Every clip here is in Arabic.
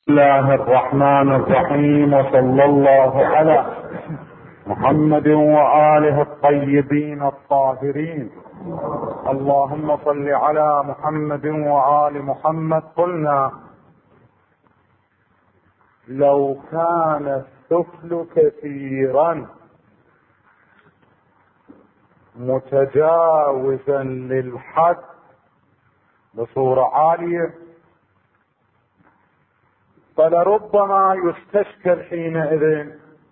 بسم الله الرحمن الرحيم، وصلى الله على محمد وآله الطيبين الطاهرين. اللهم صل على محمد وآل محمد. قلنا لو كان السفل كثيرا متجاوزا للحد بصورة عالية فلربما يستشكل حينئذ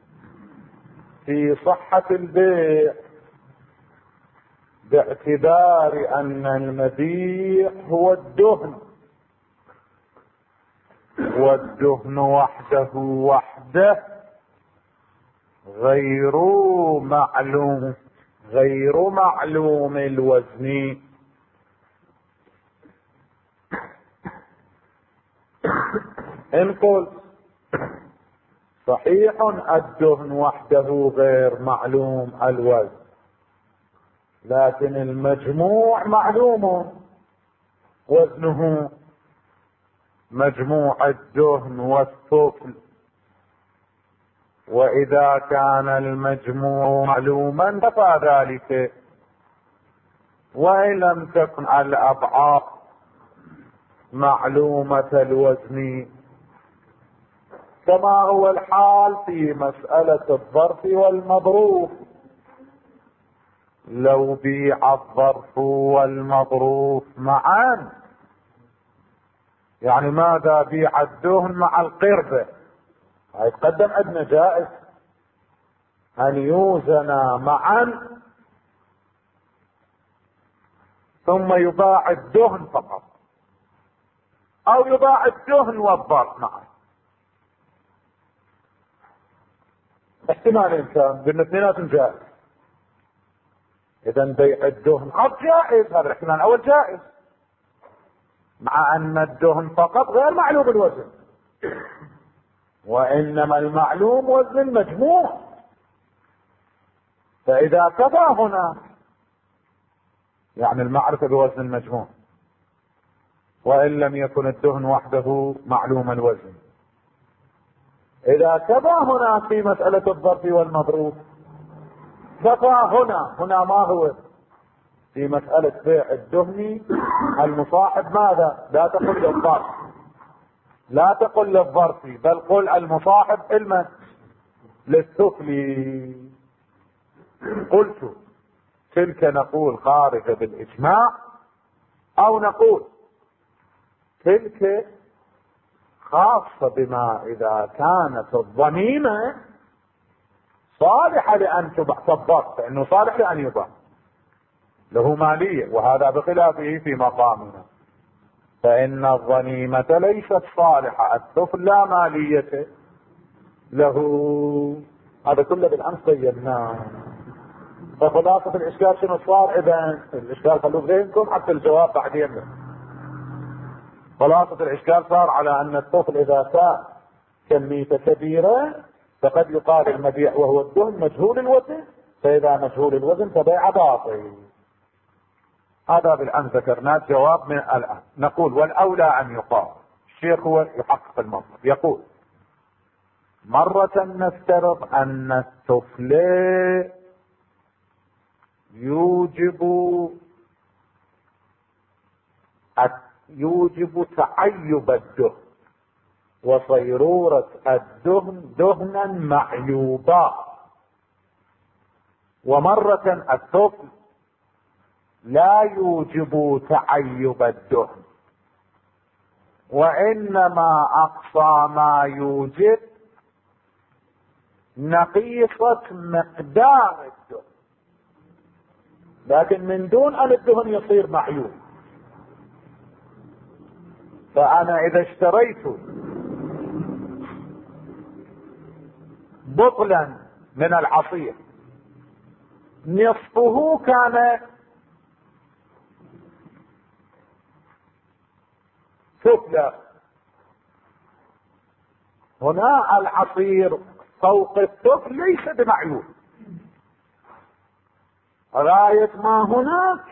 في صحة البيع، باعتبار أن المبيع هو الدهن، والدهن وحده غير معلوم الوزن. إن قلت صحيح الدهن وحده غير معلوم الوزن، لكن المجموع معلوم وزنه، مجموع الدهن والثقل، وإذا كان المجموع معلوما كفى ذلك، وإن لم تكن الأبعاد معلومة الوزن، كما هو الحال في مسألة الظرف والمظروف. لو بيع الظرف والمظروف معا، يعني ماذا بيع الدهن مع القربة، هيتقدم عندنا جائز أن يوزنا معا ثم يباع الدهن فقط، أو يباع الدهن والظرف معا. احتمالين كان بين اثنيناتهم جائز. اذا بيع الدهن جائز، هذا الاحتمال الاول جائز، مع ان الدهن فقط غير معلوم الوزن، وانما المعلوم وزن المجموع. فاذا كفى هنا يعني المعرفة بوزن المجموع، وان لم يكن الدهن وحده معلوم الوزن. إذا كفى هنا في مسألة الظرف والمظروف، كفى هنا ما هو في مسألة بيع الدهن المصاحب ماذا؟ لا تقل للظرف، لا تقل للظرف، بل قل المصاحب علما للثقل. قلت تلك نقول خارجة بالإجماع، أو نقول تلك خاصة بما إذا كانت الضميمة صالحة لأن تباع، كالضرب فإنه صالح لأن يباع، له مالية، وهذا بخلافه في مقامنا، فإن الضميمة ليست صالحة، الثفل لا مالية له. هذا كله بالأمس بيناه. فخلاصة الإشكال شنو صار؟ إذا الإشكال خلوه بينكم حتى الجواب بعدين. خلاصة الإشكال صار على أن الطفل إذا كان كمية كبيرة فقد يقال المبيع وهو الدهن مجهول الوزن، فإذا مجهول الوزن فبيع باطل. هذا بالأمس ذكرناه، جواب من الآن. نقول والأولى أن يقال، الشيخ هو يحقق المطلب، يقول مرة نفترض أن الطفل يوجب تعيب الدهن وصيرورة الدهن دهنا معيوبا، ومرة الثقل لا يوجب تعيب الدهن، وإنما أقصى ما يوجب نقيصة مقدار الدهن، لكن من دون أن الدهن يصير معيوب. فأنا إذا اشتريت بطلا من العصير نصفه كان ثقلا، هنا العصير فوق الثقل ليس بمعيوب، غاية ما هناك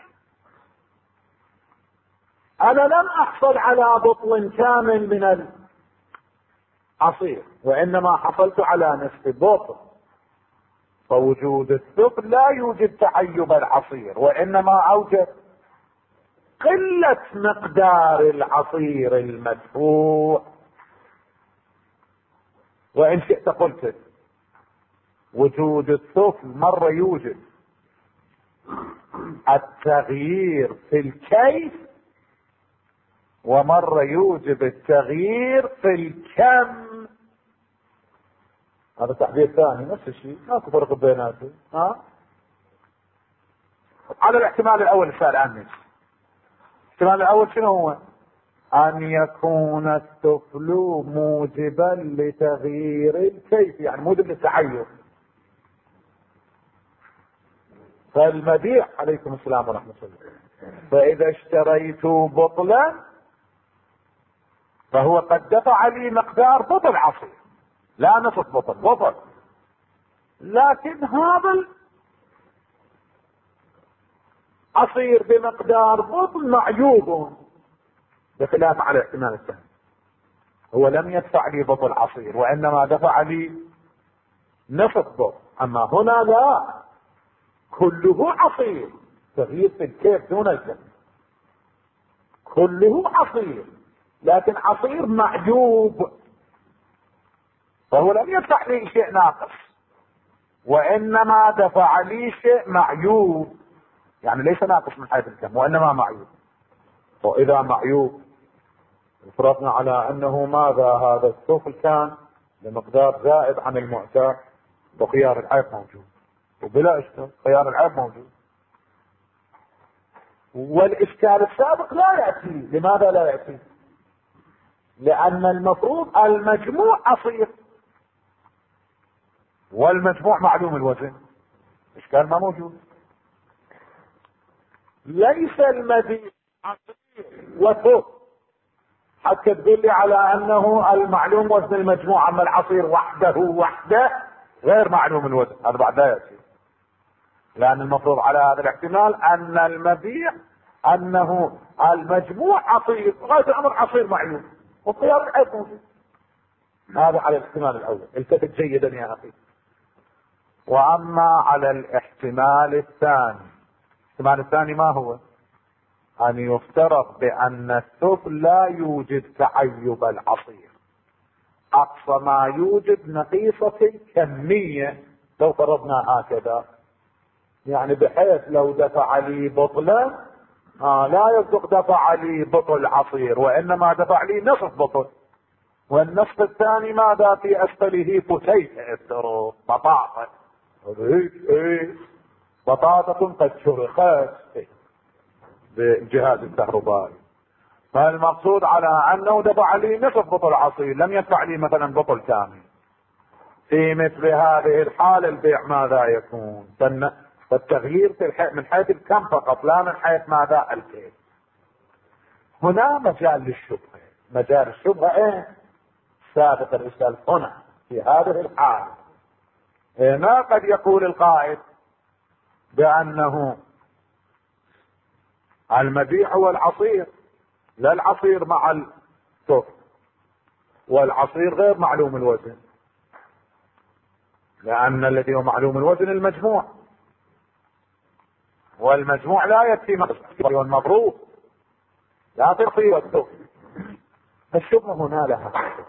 انا لم احصل على بطل كامل عصير، وإنما حصلت على نصف بطل، فوجود الثقل لا يوجد تعيب العصير، وإنما أوجد قلة مقدار العصير المدفوع. وإن شئت قلت وجود الثقل مرة يوجد التغيير في الكيف، ومرة يوجب التغيير في الكم. هذا تعبير ثاني نفس الشيء، ماكو فرق بيناتهم. على الاحتمال الاول السؤال عني، الاحتمال الاول شنو هو؟ ان يكون الثقل موجبا لتغيير الكيف، يعني موجب للتعير. فالمبيع عليكم السلام ورحمة الله، فاذا اشتريت بطلا فهو قد دفع لي مقدار بطل عصير، لا نصف بطل، بطل، لكن هذا العصير بمقدار بطل معيوب، بخلاف على الاحتمال الثاني، هو لم يدفع لي بطل عصير وانما دفع لي نصف بطل. اما هنا لا، كله عصير، تغيير في الكيف دون الكم، كله عصير لكن عصير معيوب، فهو لم يدفع لي شيء ناقص وانما دفع لي شيء معيوب، يعني ليس ناقص من حيث الكم وانما معيوب. واذا معيوب فرضنا على انه ماذا، هذا الثقل كان بمقدار زائد عن المعتاد، وخيار العيب موجود، وبلا اشكال خيار العيب موجود. والاشكال السابق لا ياتي. لماذا لا ياتي؟ لان المفروض المجموع عصير، والمجموع معلوم الوزن، اشكال ما موجود. ليس المبيع عصير وثقل حتى تدل لي على انه المعلوم وزن المجموع، اما العصير وحده غير معلوم الوزن، هذا بعد لا يصير. لان المفروض على هذا الاحتمال ان المبيع انه المجموع عصير، غاية الامر عصير معلوم، والخيار العيب موجود. هذا على الاحتمال الاول، التفت جيدا يا اخي. واما على الاحتمال الثاني، الاحتمال الثاني ما هو؟ ان يفترض بان الثقل لا يوجد تعيب العصير، اقصى ما يوجد نقيصة الكمية. لو فرضنا هكذا يعني بحيث لو دفع لي بطلا لا يصدق دفع لي بطل عصير وانما دفع لي نصف بطل، والنصف الثاني ماذا في اسفله؟ فتيتة بطاطا، بطاطا قد شرخت بالجهاز الكهربائي. فالمقصود على انه دفع لي نصف بطل عصير، لم يدفع لي مثلا بطل كامل. في مثل هذه الحالة البيع ماذا يكون؟ فالتغيير في من حيث الكم فقط، لا من حيث ماذا الكيف. هنا مجال للشبهة، مجال الشبهة سابق الرسالة. هنا في هذه الحالة ما قد يقول القائد بأنه المبيع هو العصير، لا العصير مع الثقل، والعصير غير معلوم الوزن، لأن الذي هو معلوم الوزن المجموع، والمجموع لا يكفي مقصود والمضروب لا تقصي والثقل. الشبهة هنا لها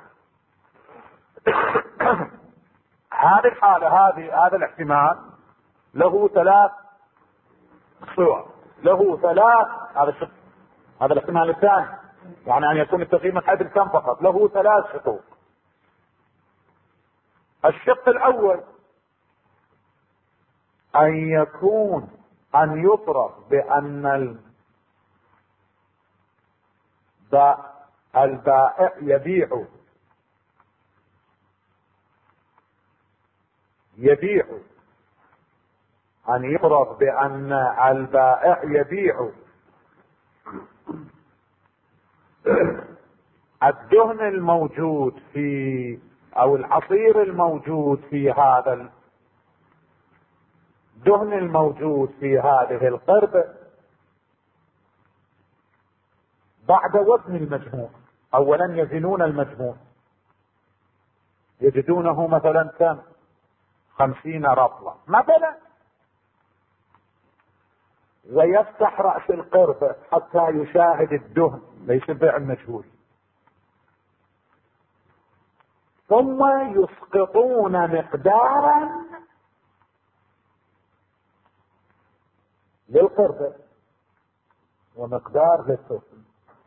هذه الحالة، هذا الاحتمال له ثلاث صور، له ثلاث. هذا الاحتمال الثاني، يعني ان يكون التغيير من حيث الكم فقط، له ثلاث شقوق. الشق الاول ان يفرض بان البائع يبيع ان يفرض بان البائع يبيع الدهن الموجود في او العصير الموجود في هذا الدهن الموجود في هذه القربة بعد وزن المجموع. اولا يزنون المجموع، يجدونه مثلا كم 50 رطلة مثلا، ويفتح رأس القربة حتى يشاهد الدهن ليس بيع المجهول، ثم يسقطون مقدارا للقربة ومقدار للطفل،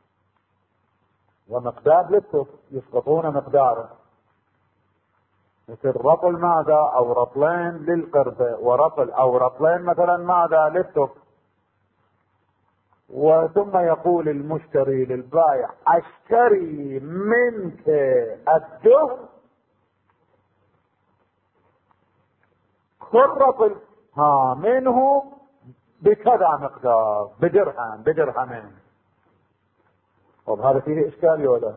ومقدار للطفل يسقطون مقدارا، مثل رطل ماذا او رطلين للقربة ورطل او رطلين مثلا ماذا للطفل. وثم يقول المشتري للبائع اشتري منك الدهن كل رطل منه بكذا مقدار بدرهمين. طب هذا فيه اشكال ولا؟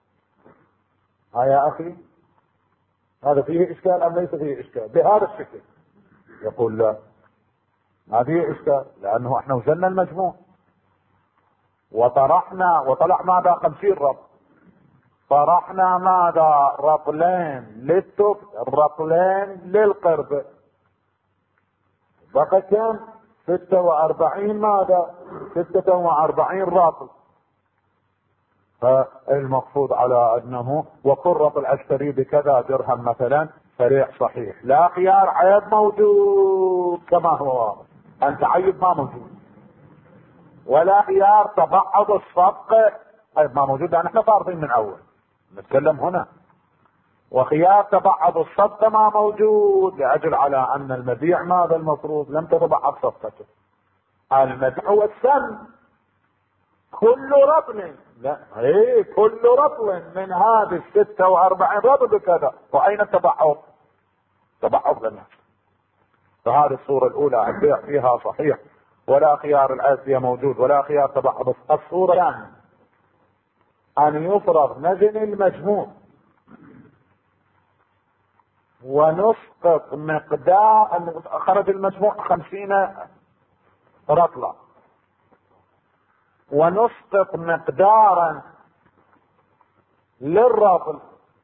يا اخي هذا فيه اشكال ام ليس فيه اشكال؟ بهذا الشكل يقول لا ما فيه اشكال، لانه احنا وصلنا المجموع وطرحنا وطلع ماذا 50 رطل، طرحنا ماذا رطلين للطفل رطلين للقربة، بقى كم 46 ماذا 46 رطل. فالمقصود على انه وكل رطل اشتري بكذا درهم مثلا سريع صحيح، لا خيار عيب موجود كما هو، انت عيب ما موجود، ولا خيار تبعض الصفقة عيب ما موجود، لان احنا فارضين من اول نتكلم هنا، وخيار تبعض الصفقة ما موجود، لاجل على ان المبيع ماذا المفروض لم تتبعض صفقته، المبيع هو السن كل رطل، لا كل رطل من هذه 46 رطل بكذا، واين التبعض؟ تبعض لنا. فهذه الصورة الاولى البيع فيها صحيح ولا خيار العافية موجود ولا خيار تبعض. الصورة يعني ان يفرض نزل المجموع ونسقط مقدار، خرج المجموع 50 رطلة ونسقط مقدارا للرطل،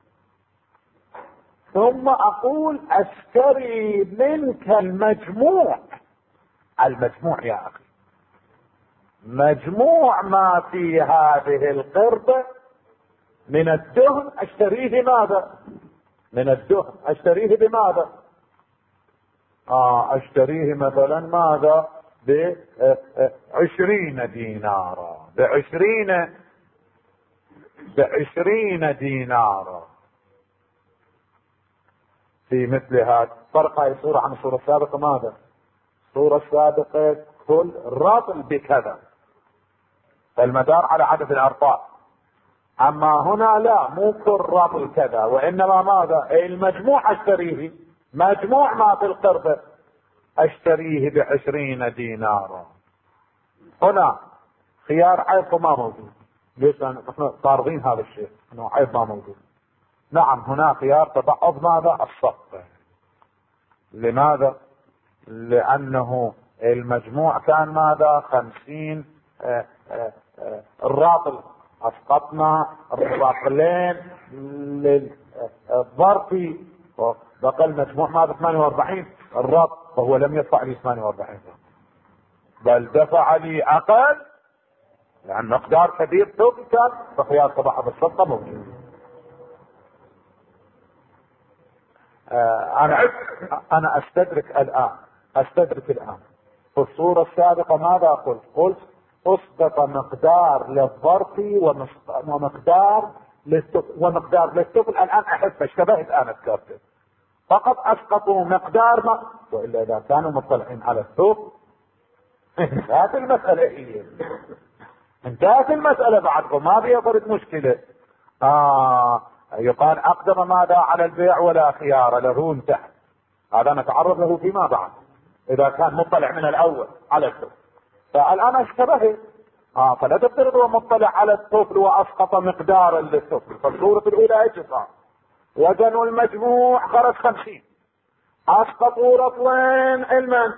ثم اقول اشتري منك المجموع يا اخي، مجموع ما في هذه القربة من الدهن اشتريه ماذا؟ من الدهن اشتريه بماذا؟ اشتريه مثلا ماذا ب20 دينارا، ب20 دينارا. في مثل هذا فرق هذه الصورة عن الصورة السابقة ماذا؟ الصورة السابقة كل رطل بكذا، فالمدار على عدد الارطال، اما هنا لا، مو كل رطل كذا، وانما ماذا المجموع اشتريه، مجموع ما في القربة اشتريه ب20 دينارا. هنا خيار عيب ما موجود، ليش؟ لان احنا طارضين هذا الشيء انه عيب ما موجود. نعم هنا خيار تبعض ماذا الصفقة. لماذا؟ لانه المجموع كان ماذا 50 الرطل، اسقطنا الرطلين للظرفي، بقى المجموع ماذا 48 الرطل، فهو لم يدفع لي 48 بل دفع لي اقل، لان مقدار كبير كان، فخيار تبعض الصفقة موجود. انا استدرك الان في الصورة السابقة ماذا قلت اسقط مقدار للظرف ومقدار للطفل. الان احس اشتبهت انا الكاتب، فقط اسقطوا مقدار ما، والا اذا كانوا مطلعين على الطفل انتهت المسألة، انتهت المسألة بعدكم ما بيضرب مشكلة. يقال اقدم ماذا على البيع ولا خيار له، انتهى، هذا نتعرض له فيما بعد اذا كان مطلع من الاول على الطفل. فالان اشتبهت، فلا تفترض هو مطلع على الطفل واسقط مقدارا للطفل. فالصورة الاولى ايش صار؟ وزنوا المجموع خرج 50، اسقطوا رطلين المن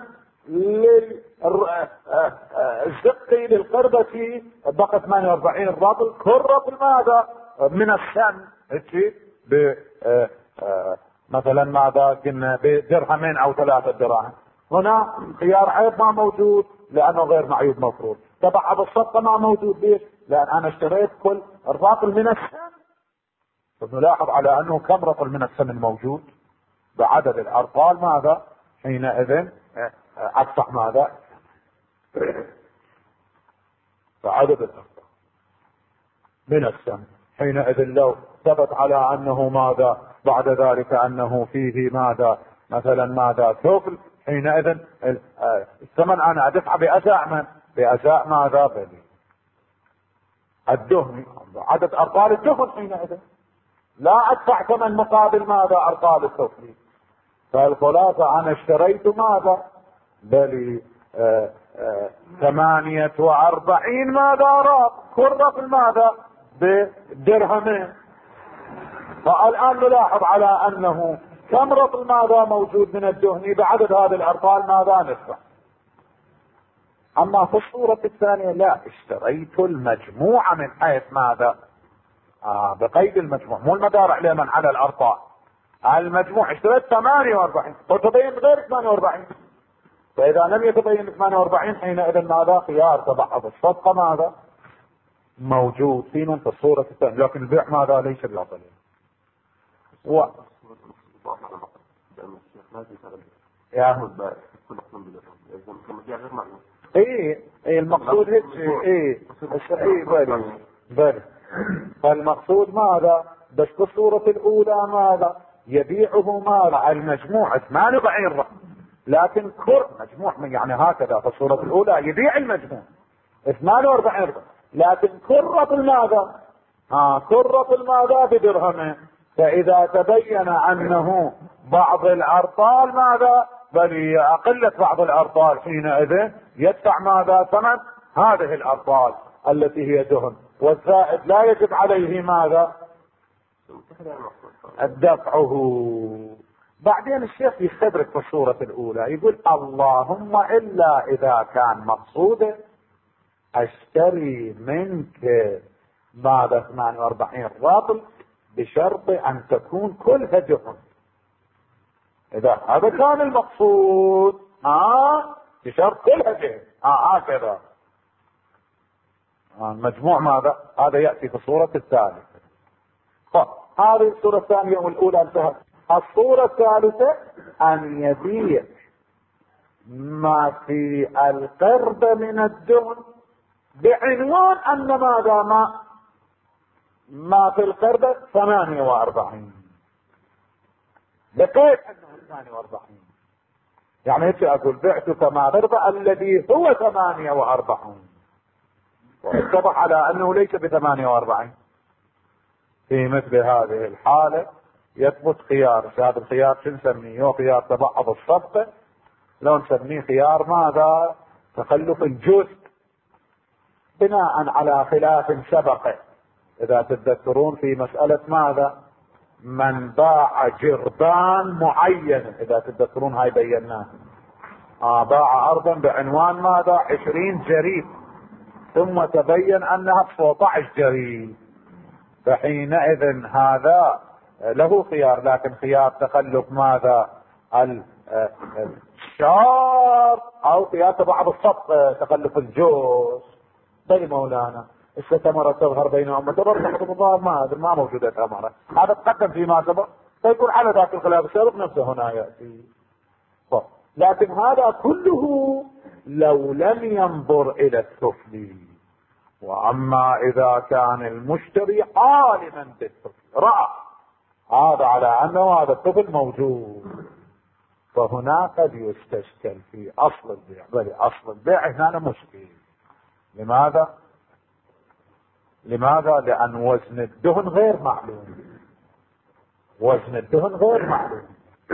الزقي للقربة بقى 48 رطل، كل رطل ماذا من السن ب مثلا ماذا قلنا بدرهمين او 3 دراهم، هنا خيار عيب ما موجود لانه غير معيوب مفروض. تبع بالصفقة ما موجود، ليش؟ لان انا اشتريت كل الرطل من الثمن. نلاحظ على انه كم رطل من الثمن موجود بعدد الارطال، ماذا حينئذ ادفع ماذا بعدد الارطال من الثمن. حينئذ لو ثبت على انه ماذا بعد ذلك انه فيه ماذا مثلا ماذا ثقل، حينئذ الثمن انا ادفع بازاء من؟ بازاء ماذا بني الدهن، عدد ارطال الدهن. حينئذ لا ادفع ثمن مقابل ماذا ارطال الثقل. فالخلاصة انا اشتريت ماذا بلي 48 ماذا راق كرة في ماذا بدرهمين. فالان نلاحظ على انه كم رطل ماذا موجود من الدهن بعدد هذه الارطال ماذا ندفع. اما في الصورة الثانية لا، اشتريت المجموعة من حيث ماذا بقيد المجموع، مو المدار عليه من على الارطال. المجموع اشتريت 48 وتبين غير 48، فاذا لم يتبين 48 حينئذ ماذا خيار تبعض الصفقة ماذا موجود في من في الصورة الثانية، لكن البيع ماذا ليس بأصله. ايه المقصود هيك بل فالمقصود ماذا بس في الصورة الاولى ماذا يبيعه ماذا المجموع 48 رقم، لكن كر مجموع يعني هكذا في الصورة الاولى يبيع المجموع 48 رقم، لكن كرة الماذا كرة الماذا بدرهم. فاذا تبين انه بعض الارطال ماذا بل اقلت بعض الارطال، حينئذ يدفع ماذا ثمن هذه الارطال التي هي دهن، والزائد لا يجب عليه ماذا دفعه. بعدين الشيخ يستدرك في الصورة الاولى يقول اللهم الا اذا كان مقصوده اشتري منك ماذا 48 رطل بشرط ان تكون كلها دهن. اذا هذا كان المقصود بشرط كلها دهن هكذا المجموع ماذا هذا يأتي في الصورة الثالثة. هذه الصورة الثانية والاولى انتهت. الصورة الثالثة ان يبيع ما في القرب من الدهن بعنوان ان ماذا ما في القرب 48 بقيت انه 48. يعني ايش اقول بعتك ما قرب الذي هو 48 واتضح على انه ليس ب 48. في مثل هذه الحالة يثبت خيار. هذا الخيار شو نسميه؟ هو خيار تبعض الصفقة، لو نسميه خيار ماذا تخلف الجزء بناء على خلاف سبق. اذا تتذكرون في مسألة ماذا من باع جربان معين، اذا تتذكرون هاي بيناها باع ارضا بعنوان ماذا 20 جريد ثم تبين انها 19 جريد، فحينئذ هذا له خيار، لكن خيار تخلف ماذا الشار او خيار بعض الصفقة تخلف الجوز. طيب مولانا الثمرة تظهر بينهم وتظهر ما موجودة ثمرة، هذا تقدم فيما سبق فيكون على ذاك الخلاف السابق نفسه هنا يأتي. لكن هذا كله لو لم ينظر الى السفلي. واما اذا كان المشتري عالما بالسفل رأى هذا على انه هذا السفل موجود، فهنا قد يستشكل في اصل البيع. بل اصل البيع هنا مشكل. لماذا؟ لان وزن الدهن غير معلوم. وزن الدهن غير معلوم.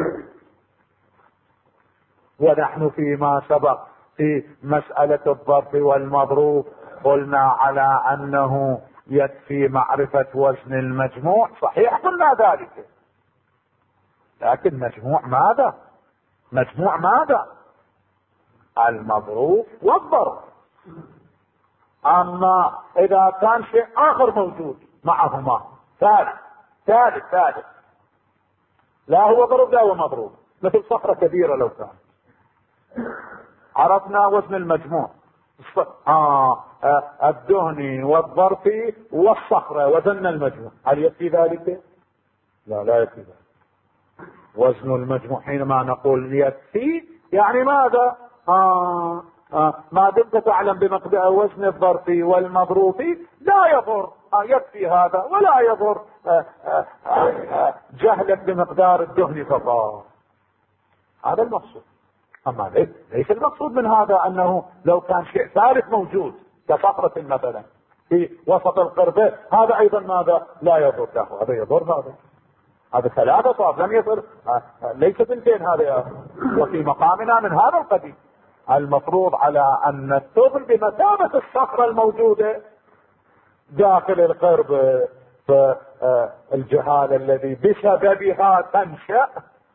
ونحن فيما سبق في مسألة الظرف والمظروف قلنا على انه يكفي معرفة وزن المجموع، صحيح قلنا ذلك، لكن مجموع ماذا المظروف والظرف. اما اذا كان شيء اخر موجود معهما ثالث لا هو ضرب لا هو مضروب، مثل صخرة كبيرة لو كان. عرفنا وزن المجموع. الدهني والظرفي والصخرة وزن المجموع، هل يكفي ذلك؟ لا يكفي ذلك. وزن المجموع حينما نقول يكفي يعني ماذا؟ ما دمت تعلم بمقدار وزن الظرفي والمضروفي لا يضر، يكفي هذا ولا يضر جهلك بمقدار الدهن فقط. هذا المقصود. اما ليس المقصود من هذا انه لو كان شيء ثالث موجود كصخرة مثلا في وسط القربة، هذا ايضا ماذا؟ لا يضر له، هذا يضر، هذا ثلاثة صار لم يصل، ليس بنتين هذا. وفي مقامنا من هذا القديم المفروض على ان الثقل بمثابة الصخرة الموجودة داخل القرب، فالجهال الذي بسببها تنشأ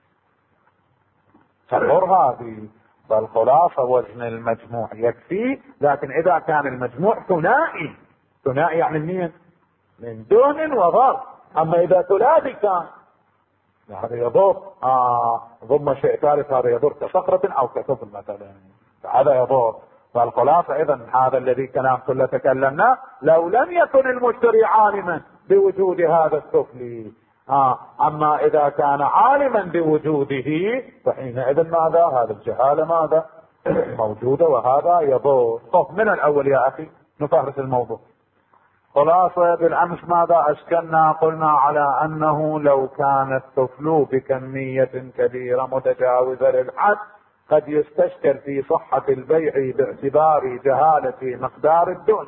تضر هذه. فالخلاصة وزن المجموع يكفي، لكن اذا كان المجموع ثنائي يعني منين؟ من دهن وظرف. اما اذا ثلاثي كان هذا يضر، ضم شيء ثالث هذا يضر كصخرة او كثقل مثلا، هذا يضر. فالخلاصة اذا هذا الذي كلام كله تكلمنا لو لم يكن المشتري عالما بوجود هذا الثقل. اما اذا كان عالما بوجوده فحينئذ ماذا؟ هذا الجهالة ماذا؟ موجودة وهذا يضر. طب من الاول يا اخي نفهرس الموضوع. خلاصة بالامس ماذا اشكلنا؟ قلنا على انه لو كان الثقل بكمية كبيرة متجاوزة للحد قد يستشكل في صحة البيع باعتبار جهالة مقدار الدهن،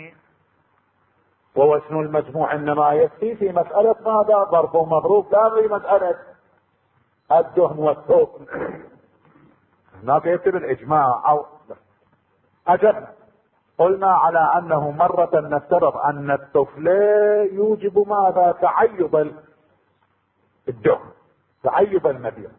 ووزن المجموع انما يكفي في مسألة ماذا؟ ضرب ومضروب، لا في مسألة الدهن والثقل. هناك يكتب الاجماع او اجبنا. قلنا على انه مرة نفترض ان الثقل يوجب ماذا؟ تعيب الدهن، تعيب المبيع،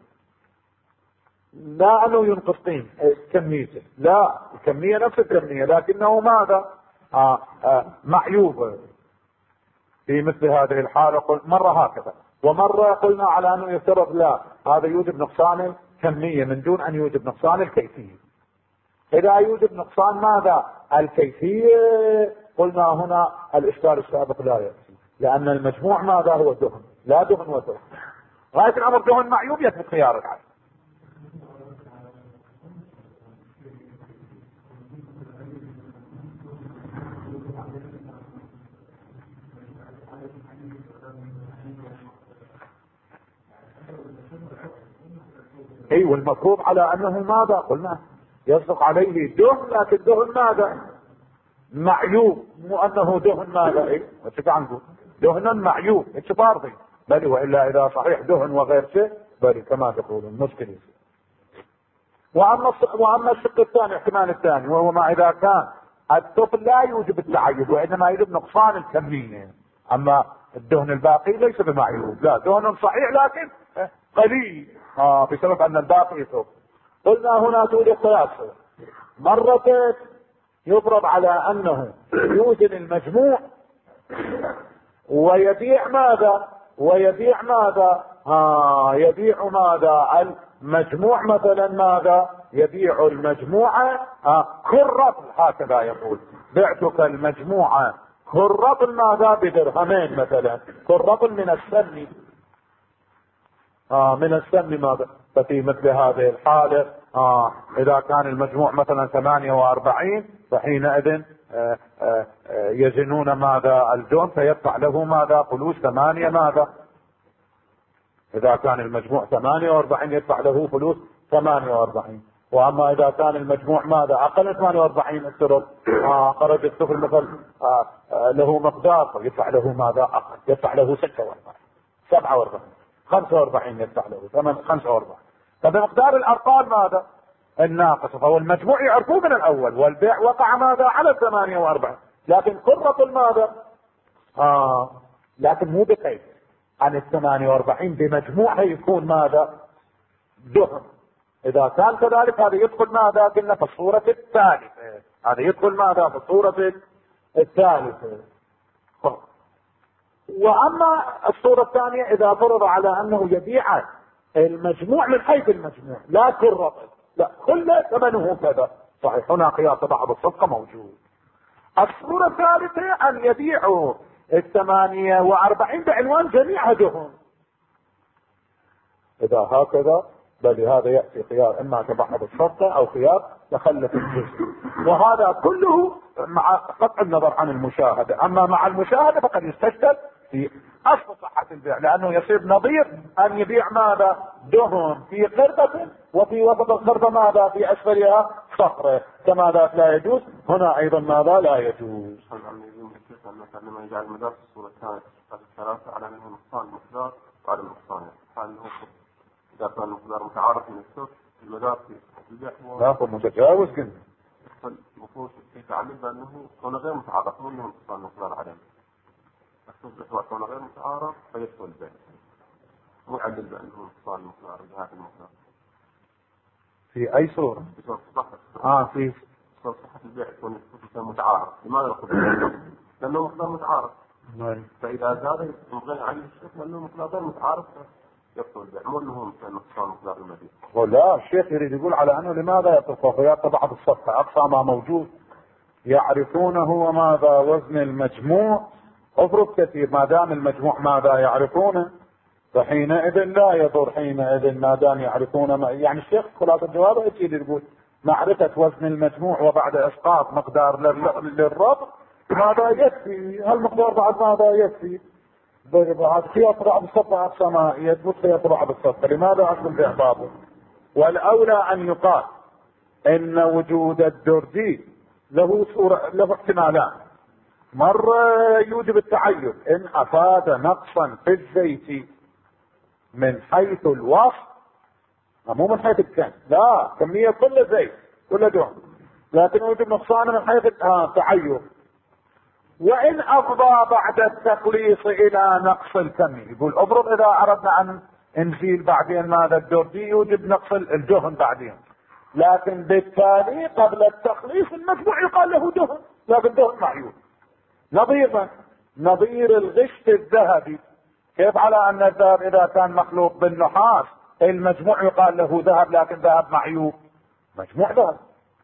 لا انه ينقص كميته، لا الكمية نفس الكمية لكنه ماذا؟ معيوب. في مثل هذه الحالة مرة هكذا، ومرة قلنا على انه يفترض لا، هذا يوجب نقصان الكمية من دون ان يوجب نقصان الكيفية. اذا يوجب نقصان ماذا؟ الكيفية، قلنا هنا الاشكال السابق لا يأتي، لان المجموع ماذا؟ هو دهن، لا دهن وثقل. غاية الامر دهن معيوب يثبت خيار العين. اي والمفروض على انه ماذا؟ قلنا يصدق عليه دهن، لكن دهن ماذا؟ معيوب، مو انه دهن ماذا؟ اي وش عنده؟ دهن معيوب، ايش فارضي؟ بل والا اذا صحيح دهن وغير شيء بل كما تقولون مشكلة. واما الشق الثاني، احتمال الثاني، وهو ما اذا كان الثقل لا يوجب التعيب وانما يوجب نقصان الكمية. اما الدهن الباقي ليس بمعيوب، لا دهن صحيح لكن قليل بسبب ان الباقي يثقل. قلنا هنا توجد ثلاث صور. مرة يفرض على انه يوزن المجموع ويبيع ماذا؟ يبيع ماذا؟ المجموع مثلا ماذا؟ يبيع المجموعة كالرطل، هكذا يقول بعتك المجموعة كالرطل ماذا؟ بدرهمين مثلا، كالرطل من السن، من السن ماذا؟ ففي مثل هذه الحالة اذا كان المجموع مثلا 48 فحينئذ يزنون ماذا؟ الدهن، فيدفع له ماذا؟ فلوس 8 ماذا؟ اذا كان المجموع 48 يدفع له فلوس 48. واما اذا كان المجموع ماذا؟ اقل من 48 افترض خرج الطفل مثل له مقدار فيدفع له ماذا؟ اقل، يدفع له 46 47 45 يدفع له 45. فبمقدار الارقام ماذا؟ الناقصة. فهو المجموع يعرفوه من الاول، والبيع وقع ماذا؟ على 48، لكن قرة ماذا؟ لكن مو بقيد عن 48 بمجموعها يكون ماذا؟ دهن. اذا كان كذلك هذا يدخل ماذا؟ قلنا في الصورة الثالثة، هذا يدخل ماذا؟ في الصورة الثالثة. واما الصورة الثانية اذا فرض على انه يبيع المجموع من حيث المجموع لا كل رطل، لا كل ثمنه كذا، صحيح هنا قياس بعض الصفقة موجود. الصورة الثالثة ان يبيعوا 48 بعنوان جميعها دهن. اذا هكذا فلهذا يأتي خيار اما تبعض الصفقة او خيار تخلف الجزء، وهذا كله مع قطع النظر عن المشاهدة. اما مع المشاهدة فقد يستشكل في اصل صحة البيع، لانه يصير نظير ان يبيع ماذا؟ دهن في قربة وفي وسط القربة ماذا؟ في اسفلها صخرة، كما ذاك لا يجوز، هنا ايضا ماذا؟ لا يجوز. لما يجعل المدار في الصورة الثالثة على انه نقصان مقدار وعدم نقصان، هل هو اذا كان المقدار متعارف من السوق المدار في البيع لا هو متجاوز كله. المفروض يتعلم بانه كون غير متعارف منه نقصان مقدار عدم السوق، كون غير متعارف فيدخل البيع، مو عدل بانه نقصان مقدار بهذا المقدار. في اي صورة؟ في صورة صحة. في صورة صحة البيع يكون متعارف. لماذا نقول؟ لانه مقدار متعارف. فاذا زاد يبغى عن الشيخ لانه مقدار متعارف يبطل البيع، مو انه نقصان مقدار المبيع. ولا الشيخ يريد يقول على انه لماذا يتصافيات بعض الصفقة اقصى ما موجود يعرفونه وماذا وزن المجموع، افرض كثير ما دام المجموع ماذا يعرفونه فحينئذ لا يضر، حينئذ ما دام يعرفون ما يعني الشيخ خلاص الجواب يجي يقول معرفة وزن المجموع وبعد اسقاط مقدار للربط ماذا يكفي، هالمقدار بعد ماذا يكفي. بعد خياط بعض الصفقة اقصى ما يثبت خياط بعض الصفقة، لماذا اصل البيع باطل؟ والاولى ان يقال ان وجود الدردي له احتمالات. مرة يوجب التعيب ان افاد نقصا في الزيت من حيث الوصف، مو من حيث الكم، لا كمية كل زيت كل دهن، لكن يوجب نقصان من حيث التعيب. وان افضى بعد التقليص الى نقص الكم، يقول افرض اذا اردنا ان نزيل بعدين ماذا الدردي يوجب نقص الدهن بعدين، لكن بالتالي قبل التقليص المجموع يقال له دهن، لكن دهن معيوب. نظير الغش في الذهبي، كيف على ان الذهب اذا كان مخلوط بالنحاس المجموع يقال له ذهب لكن ذهب معيوب، مجموع ذهب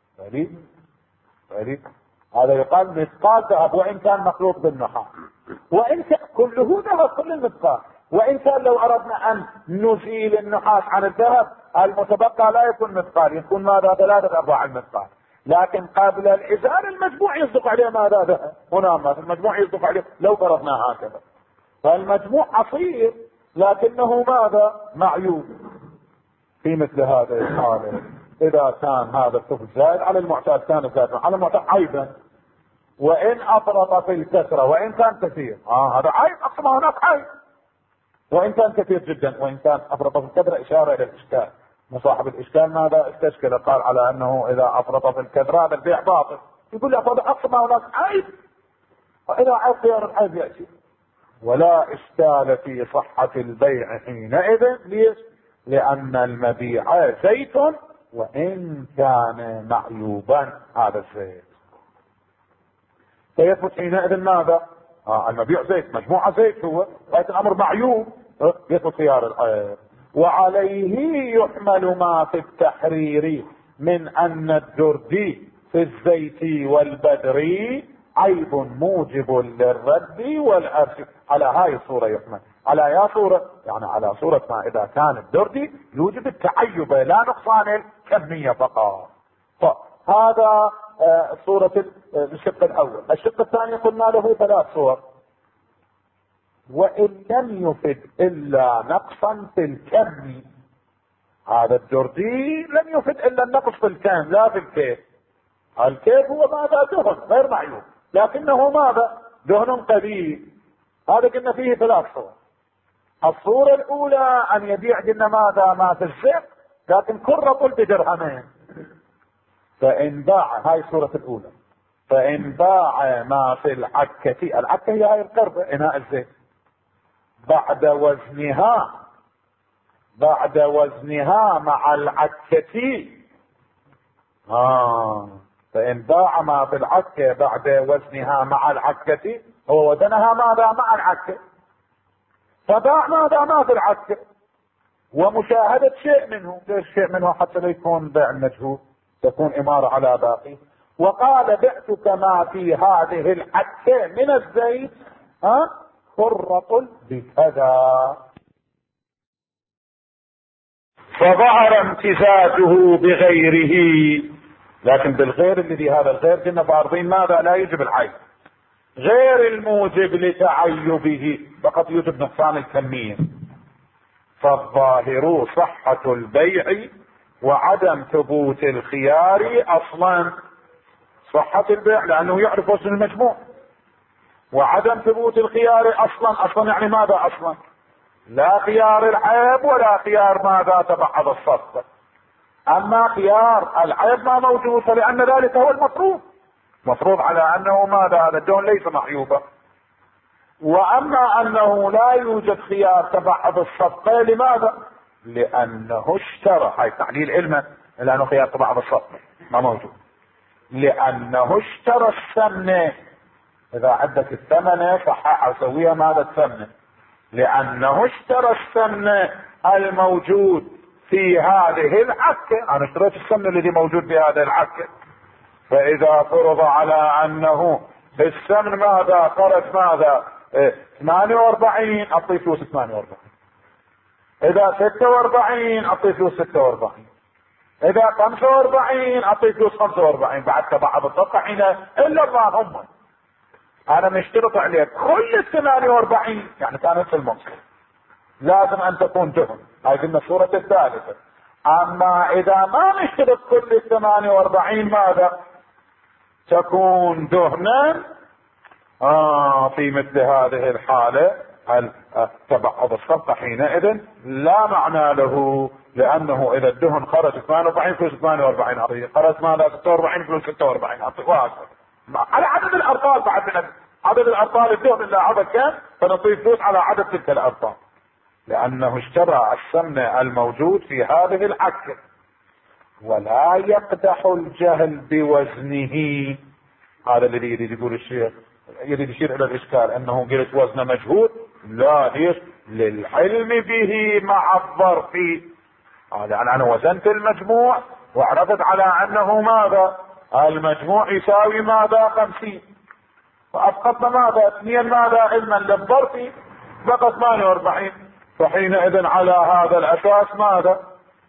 هذا يقال مثقال ذهب وان كان مخلوط بالنحاس، وان كان كله ذهب كل المثقال، وان كان لو اردنا ان نزيل النحاس عن الذهب المتبقى لا يكون مثقال، يكون ماذا 3/4 المثقال، لكن قبل الازال المجموع يصدق عليه ماذا ذهب، هنا ما المجموع يصدق عليه لو فرضنا هكذا، فالمجموع عصير لكنه ماذا معيوب. في مثل هذا الحالة اذا كان هذا الطفل زائد على المعتاد كان زائد على المعتاد عيبا، وان افرط في الكثرة وان كان كثير هذا عيب، اقصى ما هناك عيب، وان كان كثير جدا، وان كان افرط في الكثرة اشارة الى الاشكال. مصاحب الاشكال ماذا استشكل؟ قال على انه اذا افرط في الكثرة هذا البيع باطل، يقول لك هذا اقصى ما هناك عيب، واذا عيب خيار العيب يأتي، ولا اشكال في صحة البيع حينئذ. ليش؟ لان المبيع زيت وان كان معيوبا، هذا الزيت فيثبت حينئذ ماذا؟ المبيع زيت، مجموعة زيت هو، لكن الامر معيوب يثبت خيار العيب. وعليه يحمل ما في التحرير من ان الدردي في الزيت والبدري عيب موجب للرد والعرش. على هاي الصورة يحمل، على يا صورة يعني على صورة ما اذا كان الدردي يوجب التعيب لا نقصان الكمية فقط. هذا صورة الشق الاول. الشق الثاني قلنا له 3 صور. وان لم يفد الا نقصا في الكم، هذا الدردي لم يفد الا النقص في الكم لا في الكيف. الكيف هو ماذا؟ دهن غير معيوب، لكنه ماذا؟ دهن قليل. هذا قلنا فيه 3 صور. الصورة الاولى ان يبيع قلنا ماذا؟ ما في الزق، لكن كل رطل بدرهمين، فان باع، هاي الصورة الاولى، فان باع ما في العكة، العكة هي هاي القربة اناء الزيت، بعد وزنها مع العكة، فإن باع ما في العكة بعد وزنها مع العكة، هو وزنها ماذا؟ مع العكة، فباع ماذا ما في العكة ومشاهدة شيء منه. ليش شيء منه؟ حتى لا يكون بيع مجهول، تكون إمارة على باقي. وقال بعتك ما في هذه العكة من الزيت خرط بكذا. فظهر امتزاجه بغيره. لكن بالغير الذي هذا الغير كنا فارضين ماذا؟ لا يجب العيب، غير الموجب لتعيبه، فقط يوجب نقصان الكمية. فالظاهر صحة البيع وعدم ثبوت الخيار اصلا. صحة البيع لانه يعرف وزن المجموع، وعدم ثبوت الخيار اصلا يعني ماذا اصلا؟ لا خيار العيب ولا خيار ماذا تبعض الصفقة. اما خيار العيب ما موجود، فلان ذلك هو مفروض على انه ماذا؟ هذا الدون ليس معيوبا. واما انه لا يوجد خيار تبعض الصفقة، لماذا؟ لانه اشترى، هاي تعليل علما، لانه خيار تبعض الصفقة ما موجود. لانه اشترى الثمنة. اذا عندك الثمنة صححها وسويها ماذا الثمنة؟ لانه اشترى الثمن الموجود في هذه العكة. انا اشتريت الثمن الذي موجود في هذه العكة. فاذا فرض على انه الثمن ماذا؟ خرج ماذا؟ 48، اعطيه فلوس 48. اذا 46 اعطيه فلوس 46. اذا 45 اعطيه فلوس 45. بعد تبعض الصفقة حين الا اللهم انا مشترط عليك كل 48، يعني كانت الممكن لازم ان تكون دهن. هاي قلنا الصورة الثالثة. اما اذا ما مشترط كل 48 ماذا؟ تكون دهنا. في مثل هذه الحالة تبعض الصفقة حينئذ لا معنى له، لانه اذا الدهن خرج 48 فلوس 48 اعطيه، خرج ماذا؟ 46 فلوس 46 اعطيه، وهكذا على عدد الارطال. بعد من عدد الارطال الدهن الا عدد كم، فنعطيه فلوس على عدد تلك الارطال، لانه اشترى السمن الموجود في هذه العكة. ولا يقدح الجهل بوزنه. هذا الذي يريد يقول الشيخ، يريد يشير الى الاشكال انه قلت وزن مجهول. لا، ليش؟ للعلم به مع الظرف. يعني انا وزنت المجموع وعرفت على انه ماذا؟ المجموع يساوي ماذا؟ 50. فاسقطنا ماذا؟ 2 ماذا؟ علما للظرف بقى 48. فحينئذ على هذا الاساس ماذا؟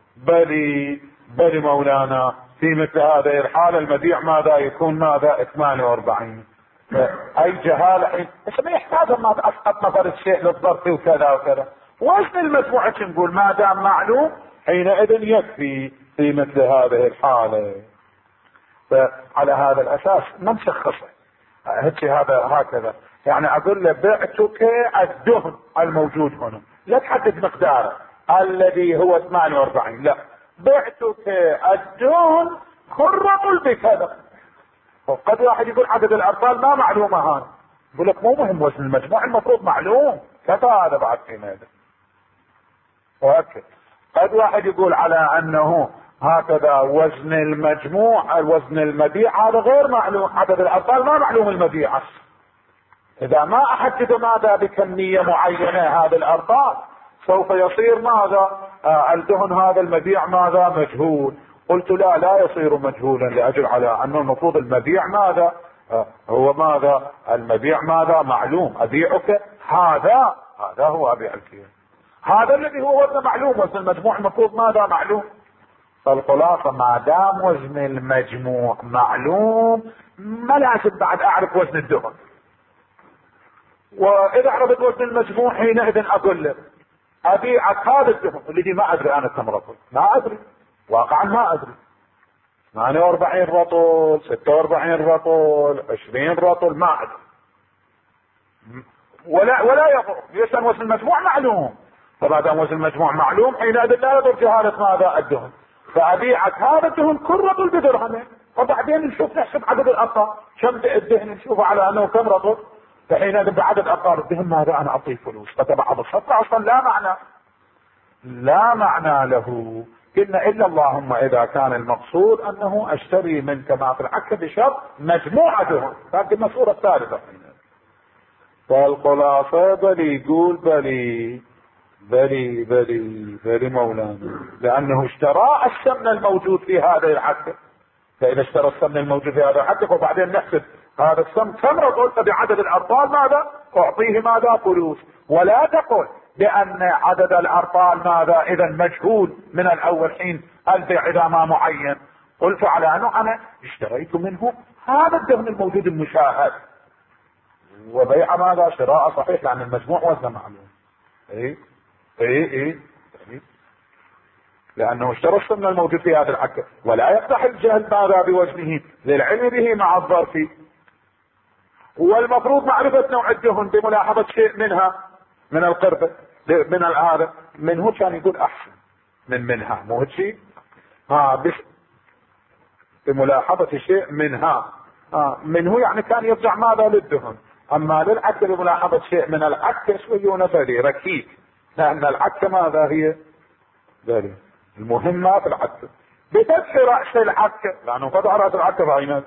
بل مولانا في مثل هذه الحالة المبيع ماذا يكون؟ ماذا؟ 48. اي جهالة، ما يحتاج ما اسقطنا فرد شيء للظرف وكذا وكذا. وزن المجموعة نقول ما دام معلوم حينئذ يكفي في مثل هذه الحالة. فعلى هذا الاساس ما نشخصه هذا هكذا. يعني اقول له بعتك الدهن الموجود هنا، لا تحدد مقداره الذي هو 48، لا، بعتك الدهن خرط بكذا. وقد واحد يقول عدد الارطال ما معلومه، هذا يقول لك مو مهم وزن المجموع، المفروض معلوم كفى هذا بعد في هذا. وهكذا قد واحد يقول على انه هكذا وزن المجموع وزن المبيع هذا غير معلوم، عدد الارطال ما معلوم المبيع. اذا ما احدد ماذا بكمية معينة هذه الارطال سوف يصير ماذا؟ الدهن هذا المبيع ماذا؟ مجهول. قلت لا يصير مجهولا، لاجل على انه المفروض المبيع ماذا؟ هو ماذا؟ المبيع ماذا؟ معلوم. ابيعك هذا هو ابيع الكيل، هذا الذي هو وزن معلوم. وزن المجموع المفروض ماذا؟ معلوم. فالخلاصة ما دام وزن المجموع معلوم ما لازم بعد اعرف وزن الدهن. واذا عرفت وزن المجموع حينئذ اقول لك ابيعك هذا الدهن الذي ما ادري انا كم رطل، ما ادري واقعا، ما ادري 48 رطل 46 رطل 20 رطل، ما ادري ولا يضر. ليش؟ وزن المجموع معلوم. فما دام وزن المجموع معلوم حينئذ لا يضر جهالة ماذا؟ الدهن. فابيعك هذا الدهن كل رطل بدرهمين، وبعدين نشوف نحسب عدد الارطال كم الدهن، نشوف على انه كم رطل، فحينئذ بعدد ارطال الدهن ماذا؟ انا اعطيه فلوس. فتبعض الصفقة اصلا لا معنى له. قلنا الا اللهم اذا كان المقصود انه اشتري منك ما في العكة بشرط مجموعة دهن، فقلنا الصورة الثالثة. فالخلاصة بلي يقول بلي مولانا، لأنه اشترى السمن الموجود في هذا العقد. فإذا اشترى السمن الموجود في هذا العقد وبعدين نحسب هذا السمن كم رطل، بعدد الأرطال ماذا أعطيه ماذا فلوس، ولا تقل بأن عدد الأرطال ماذا إذا مجهول من الأول حين البيع إذا ما معين. قلت على أنه أنا اشتريت منه هذا الدهن الموجود المشاهد، وبيع ماذا شراء صحيح لأن المجموع وزن معلوم. اي لأنه اشترى السمن الموجود في هذا العقد، ولا يفتح الجهل ماذا بوزنه للعلم به مع الظرف. والمفروض معرفة نوع الدهن بملاحظة شيء منها من القربة من هذا منه، كان يقول أحسن منها مو شيء بس بملاحظة شيء منها منه، يعني كان يرجع ماذا للدهن. أما للعكة بملاحظة شيء من العكة شوية نفري ركيك، لأن العكة ماذا هي ذلك المهمة في العكة بفتح رأس العكة، لأنه فتح رأس العكة بعينات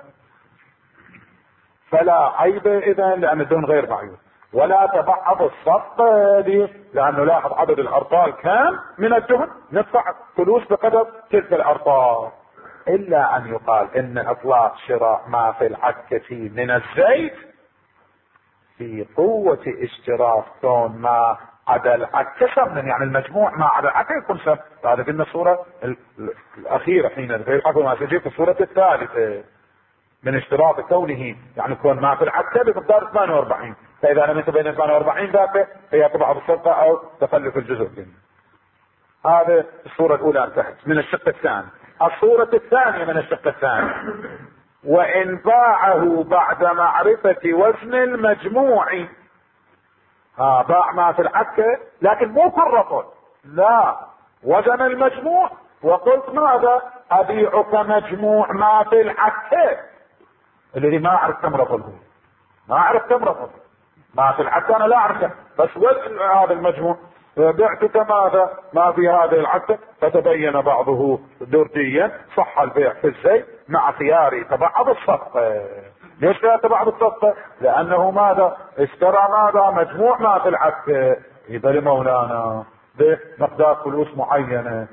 فلا عيب إذا، لأن الدهن غير معيوب. ولا تبعض الصف دي، لأنه لاحظ عدد الأرطال كان من الدهن، ندفع فلوس بقدر تلك الأرطال. إلا أن يقال إن إطلاق شراء ما في العكة من الزيت في قوة اشتراك كون ما عدا العكة سمن، يعني المجموع ما عدا العكة يكون سمن. هذا في الصورة الأخيرة حين في الحكم ما سيجي في الصورة الثالثة من اشتراط كونه يعني كون ما في العكة بمقدار 48. فإذا لم يتبين 48 ذاك هي طبعا بالصدقة أو تخلف الجزء منه. هذا الصورة الأولى انتهت من الشق الثاني. الصورة الثانية من الشق الثاني: وإن باعه بعد معرفة وزن المجموع. باع ما في العكة لكن مو فرط، لا وزن المجموع وقلت ماذا أبيعك مجموع ما في العكة، الذي ما أعرف كم رطل، ما أعرف كم رطل ما في العكة، أنا لا أعرف بس وزن هذا المجموع بعتك ماذا ما في هذه العكة، فتبين بعضه درديا صح البيع في الزيت مع خيار تبعض الصفقة. ليش لا تبعض الصفقة؟ لأنه ماذا اشترى ماذا مجموع ما في العكة، يبقى مولانا بمقدار فلوس معينة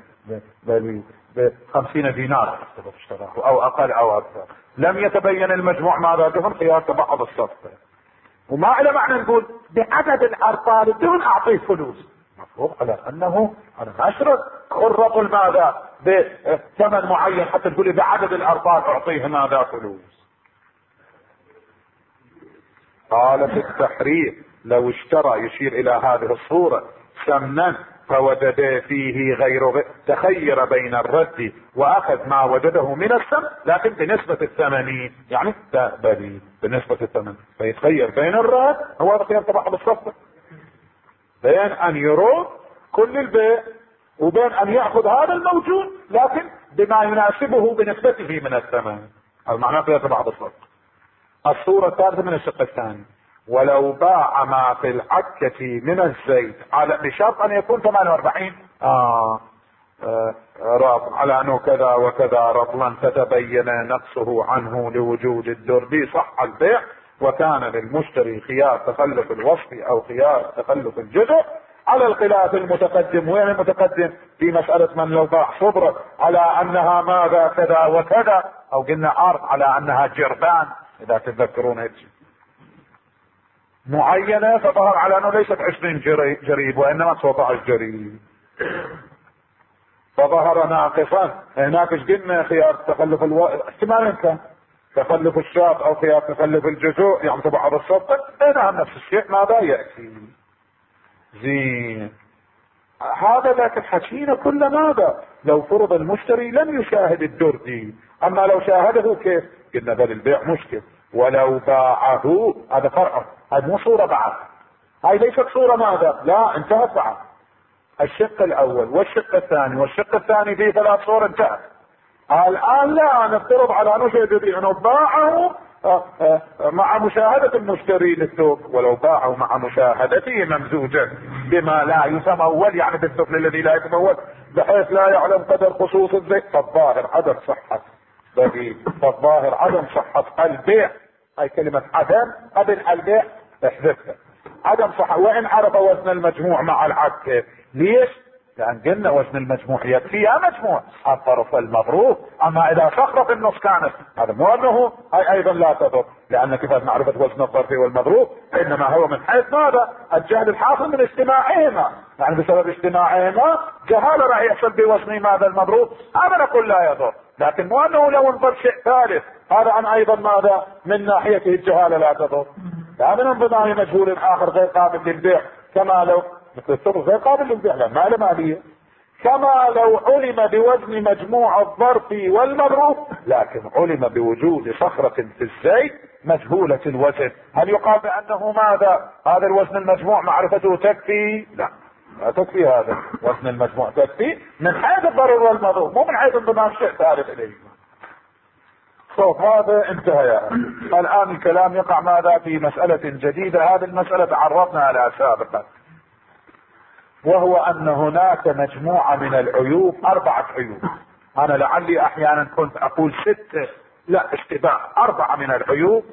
ب50 دينار اشتراه أو أقل أو أكثر، لم يتبين المجموع ماذا دهن، خيار تبعض الصفقة. وما على معنى نقول بعدد الأرطال الدهن أعطيه فلوس، مفروض على أنه أنا ما أشرط خرط ماذا بثمن معين حتى تقول لي بعدد الأرطال أعطيه ماذا فلوس. قال في التحرير: لو اشترى، يشير إلى هذه الصورة، سمنا فوجد فيه غير، تخير بين الرد وأخذ ما وجده من السمن لكن بنسبة الثمن، يعني تقبلي بنسبة الثمن، فيتخير بين الرد، هو هذا خيار تبع بالصفقة، بين أن يرد كل البيع وبين أن يأخذ هذا الموجود لكن بما يناسبه بنسبته من الثمن. المعنى خيار تبع بالصفقة. الصورة الثالثة من الشق الثاني: ولو باع ما في العكة من الزيت على بشرط ان يكون 48 رطل، على انه كذا وكذا رطلا، فتبين نقصه عنه لوجود الدردي، صح البيع، وكان للمشتري خيار تخلف الوصف او خيار تخلف الجزء، على الخلاف المتقدم. وين المتقدم؟ في مسألة من لو باع صبرة على انها ماذا كذا وكذا، او قلنا ارض على انها جربان اذا تتذكرون هيك معينة، فظهر على انه ليست 20 جريب وانما 19 جريب، فظهر ناقصا. هناك ايش قلنا؟ خيار تخلف احتمال كان تخلف الشاط او خيار تخلف الجزء، يعني تبعض الصفقة، هنا نفس الشيء ماذا يأتي زين. هذا لكن حكينا كل ماذا لو فرض المشتري لم يشاهد الدردي، اما لو شاهده كيف؟ قلنا بل البيع مشكل. ولو باعه هذا فرع، هذه مو صورة بعد، هاي ليست صورة ماذا، لا انتهت بعد. الشق الاول والشق الثاني والشق الثاني فيه 3 صور انتهت. الان لا نفترض على انه شيء انه باعه مع مشاهدة المشتري للثوب، ولو باعه مع مشاهدته ممزوجا بما لا يتمول، يعني بالثقل الذي لا يتمول بحيث لا يعلم قدر خصوص الزيت، فالظاهر عدم صحة فالظاهر عدم صحة البيع. هاي كلمة عدم قبل البيع احذفها، عدم صحة، وإن عرف وزن المجموع مع العد. ليش؟ لأن قلنا وزن المجموع يكفي يا مجموع الطرف المضروب. أما إذا صخرة في النص كانت، هذا مو أنه هي أيضا لا تضر، لأن كيف معرفة وزن الظرف والمضروب إنما هو من حيث ماذا؟ الجهل الحاصل من اجتماعهما، يعني بسبب اجتماعهما جهالة راح يحصل بوزن ماذا المضروب، هذا نقول لا يضر. لكن مو أنه لو انضر شيء ثالث هذا عن أيضا ماذا؟ من ناحيته الجهالة لا تضر. لا من انضمام مجهول آخر غير قابل للبيع، كما لو مثل الثمن غير قابل للبيع لا ما له مالية، كما لو علم بوزن مجموع الظرف والمضروب لكن علم بوجود صخرة في الزيت مجهولة الوزن، هل يقال بأنه ماذا؟ هذا الوزن المجموع معرفته تكفي؟ لا تكفي. هذا وزن المجموع تكفي من حيث الضرر والمضروب، مو من حيث انضمام شيء ثالث اليه. صوت هذا انتهى يا أخي. الآن الكلام يقع ماذا؟ في مسألة جديدة. هذه المسألة تعرضنا عليها سابقا، وهو أن هناك مجموعة من العيوب، 4 عيوب. أنا لعلي أحيانا كنت أقول 6، لا اشتباه، 4 من العيوب.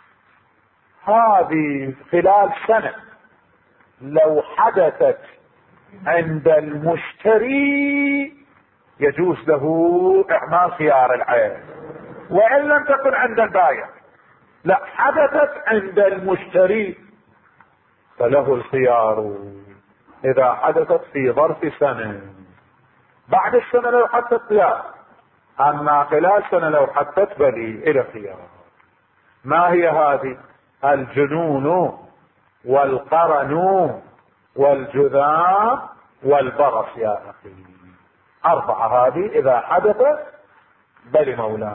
هذه خلال سنة لو حدثت عند المشتري يجوز له إعمال خيار العين، وإن لم تكن عند البائع. لا، حدثت عند المشتري فله الخيار إذا حدثت في ظرف سنة. بعد السنة لو حدثت لا، أما خلال سنة لو حدثت بلي إلى خيار. ما هي هذه؟ الجنون والقرن والجذام والبرص يا أخي. 4 هذه إذا حدثت بل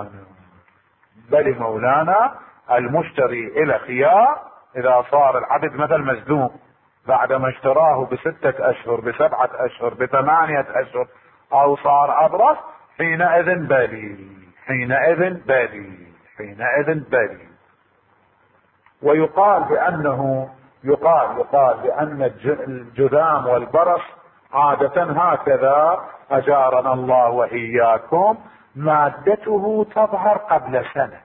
مولانا المشتري إلى خيار. إذا صار العبد مثل مزدوم بعد ما اشتراه ب6 أشهر ب7 أشهر ب8 أشهر أو صار أبرص، حينئذ بلي. ويقال بأنه يقال بأن الجذام والبرص عادة هكذا أجارنا الله وإياكم، مادته تظهر قبل سنة.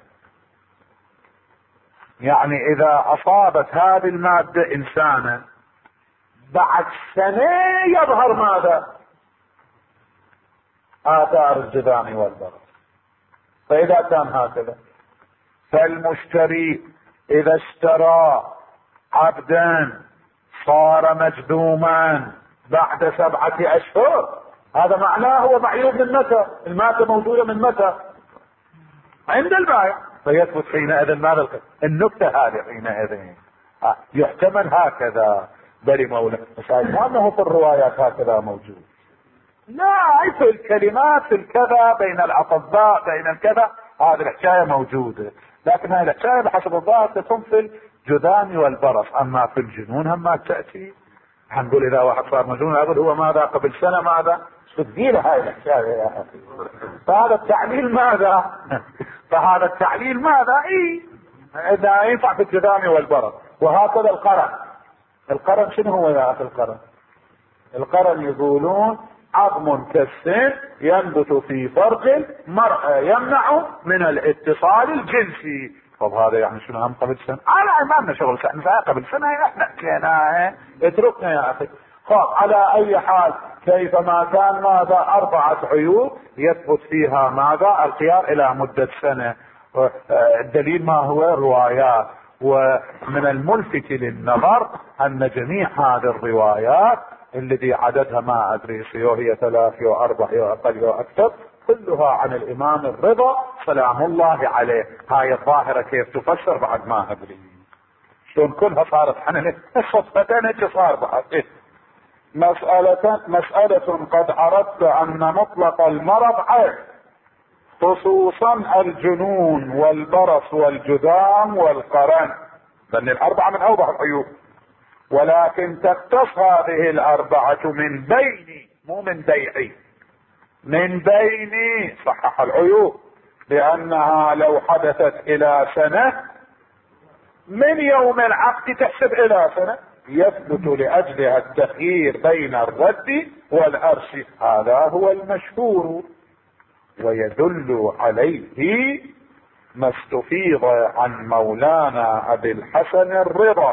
يعني إذا أصابت هذه المادة إنسانا بعد سنة يظهر ماذا؟ آثار الجذام والبرص. فإذا كان هكذا فالمشتري إذا اشترى عبدا صار مجذوما بعد 7 أشهر، هذا معناه هو معيوب من متى؟ المادة موجودة من متى؟ عند البائع. فيثبت حينئذ ماذا؟ النكتة هذه حينئذ يحتمل هكذا بل مولا، بس أنه في الروايات هكذا موجود. لا، في الكلمات في الكذا بين الأطباء بين الكذا هذه الحكاية موجودة، لكن هذه الحكاية بحسب الظاهر تكون في الجذام والبرص. أما في الجنون هم ما تأتي. هنقول إذا واحد صار مجنون أقول هو ماذا قبل سنة ماذا؟ تثقيل هاي الحكاية يا أخي. فهذا التعليل ماذا؟ إذا ينفع في الجذام والبرص. وهكذا القرن شنو هو يا أخي؟ القرن يقولون عظم كالسن ينبت في فرج المرأة يمنع من الاتصال الجنسي. طب هذا يعني شنو هم قبل سنة؟ على ما لنا شغل قبل سنة احنا كنا اتركنا يا اخي. على اي حال كيفما كان ماذا؟ 4 عيوب يثبت فيها ماذا؟ الخيار الى مدة سنة. الدليل ما هو؟ روايات. ومن الملفت للنظر ان جميع هذه الروايات الذي عددها ما ادري هي 3 أو 4 أو اقل أو اكثر، كلها عن الامام الرضا سلام الله عليه. هاي الظاهرة كيف تفسر بعد ما ادري شلون كلها صارت عن الصدفتين هيك صار بعد. مسألة قد عرفت ان مطلق المرض عيب، خصوصا الجنون والبرص والجذام والقرن، لان ال4 من اوضح العيوب، ولكن تختص هذه ال4 من بين، مو من بيعي، من بين صحح العيوب، لأنها لو حدثت إلى سنة من يوم العقد تحسب إلى سنة، يثبت لأجلها التخيير بين الرد والأرش. هذا هو المشهور، ويدل عليه ما استفيض عن مولانا أبي الحسن الرضا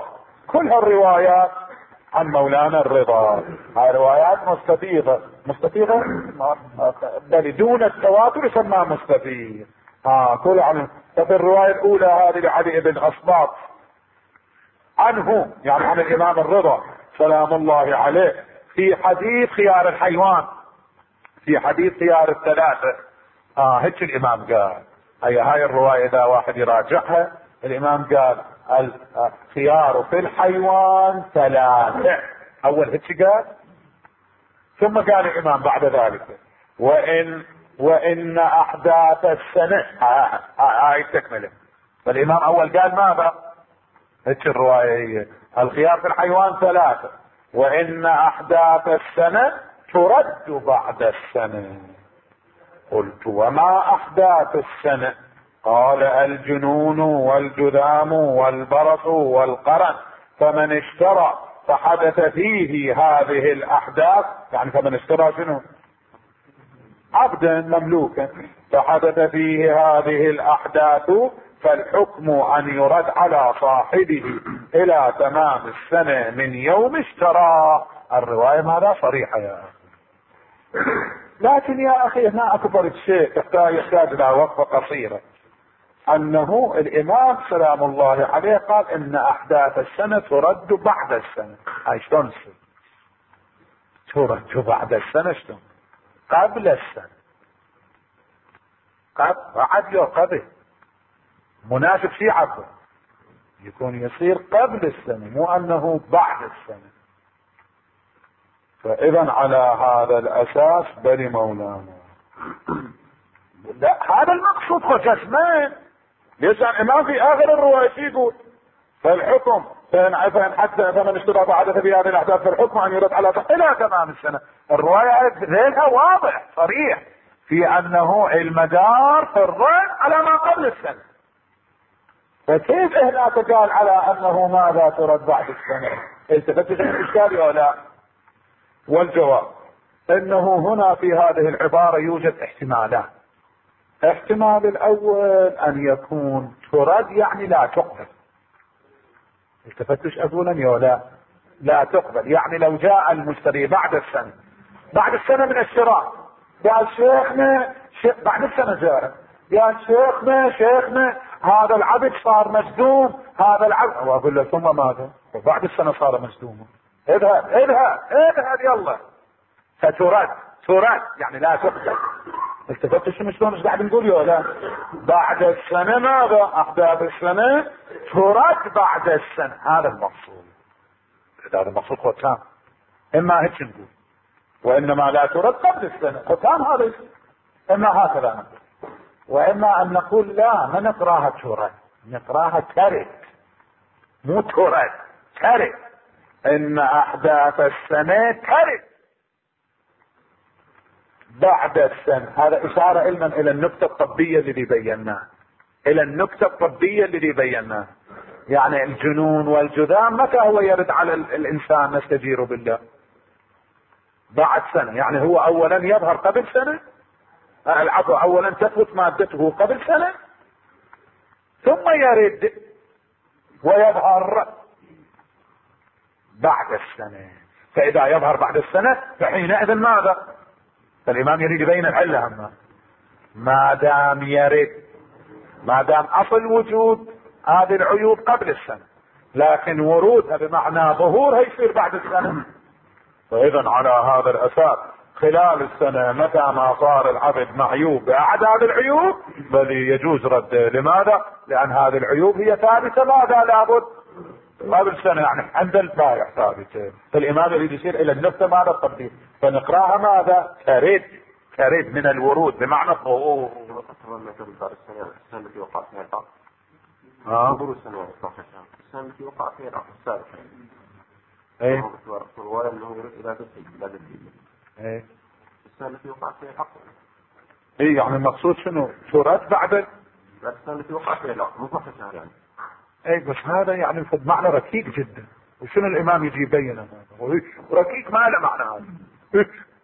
كل هالروايات عن مولانا الرضا هاي روايات مستفيضة بل دون التواتر يسمى مستفيض. كل عن. ففي الرواية الأولى هذه لعلي بن أصباط عنه، يعني عن الإمام الرضا سلام الله عليه، في حديث خيار الحيوان، في حديث خيار الثلاثة. هيك الإمام قال. هاي الرواية إذا واحد يراجعها، الإمام قال الخيار في الحيوان ثلاثة، أول هيك قال. ثم قال الإمام بعد ذلك وإن أحداث السنة هاي تكمله. فالإمام أول قال ماذا؟ هيك الرواية هي الخيار في الحيوان ثلاثة، وإن أحداث السنة ترد بعد السنة. قلت وما أحداث السنة؟ قال الجنون والجذام والبرص والقرن، فمن اشترى فحدث فيه هذه الأحداث، يعني فمن اشترى شنو؟ عبدا مملوكا، فحدث فيه هذه الأحداث فالحكم أن يرد على صاحبه إلى تمام السنة من يوم اشترى. الرواية ماذا صريحة يا أخي. لكن يا أخي هنا أكبر شيء يحتاج إلى وقفة قصيرة، أنه الإمام سلام الله عليه قال إن أحداث السنة ترد بعد السنة. هاي شلون ترد بعد السنة؟ شلون؟ قبل السنة، بعد لو قبل مناسب شيء عفوا يكون يصير قبل السنة، مو أنه بعد السنة. فإذا على هذا الأساس بني مولانا لا هذا المقصود قسمان. ليش الإمام في آخر الرواية يقول فالحكم فمن اشترى بعد في هذه الأحداث فالحكم أن يرد على إلى تمام السنة. الرواية ذيلها واضح صريح في أنه المدار في الرد على ما قبل السنة. فكيف هناك قال على أنه ماذا ترد بعد السنة؟ التفتش الإشكال ولا لا؟ والجواب انه هنا في هذه العبارة يوجد احتمالات. احتمال الاول ان يكون ترد يعني لا تقبل. التفتش اقولني ولا لا تقبل، يعني لو جاء المشتري بعد السنة من الشراء قال شيخنا بعد السنة جاء يا شيخنا هذا العبد صار مصدوم، هذا العبد، واقول له ثم ماذا؟ وبعد السنة صار مصدوما. اذهب يلا. فترد يعني لا تقبل. التفت شلون ايش قاعد نقول يا لا؟ بعد السنة ماذا؟ احداث السنة ترد بعد السنة. هذا المقصود. هذا المقصود ختام. اما هيك نقول وانما لا ترد قبل السنة ختام هذا، اما هكذا نقول، واما ان نقول لا ما نقراها ترد، نقراها ترد، مو ترد ترد. ان احداث السنة ترد بعد السنة. هذا اشارة علما الى النكتة الطبية الذي بيناها، يعني الجنون والجذام متى هو يرد على الانسان نستجير بالله؟ بعد سنة. يعني هو اولا يظهر قبل سنة، العفو اولا تثبت مادته قبل سنة ثم يرد ويظهر بعد السنة. فاذا يظهر بعد السنة فحينئذ ماذا؟ فالامام يريد يبين العلة. اما ما دام اصل وجود هذه العيوب قبل السنة، لكن ورودها بمعنى ظهورها يصير بعد السنة. فاذا على هذا الاساس خلال السنة متى ما صار العبد معيوب باحد هذه العيوب بل يجوز رد. لماذا؟ لان هذه العيوب هي ثابتة ماذا لابد قبل سنة، يعني عند البائع ثابتة. فالامام يريد يصير الى النكتة ماذا التطبيق، فنقراها ماذا؟ ترد من الورود بمعنى الظهور. السنة التي وقع فيها العقد السنة التي وقع فيها العقد السابقة. الرواية انه يرد الى دليل. السنة التي وقع فيها العقد. يعني المقصود شنو؟ ترد بعد السنة التي وقع فيها العقد، مو ضحك يعني. بس هذا يعني معنى ركيك جدا. وشنو الامام يجي يبينه؟ ركيك ما له معنى هذا.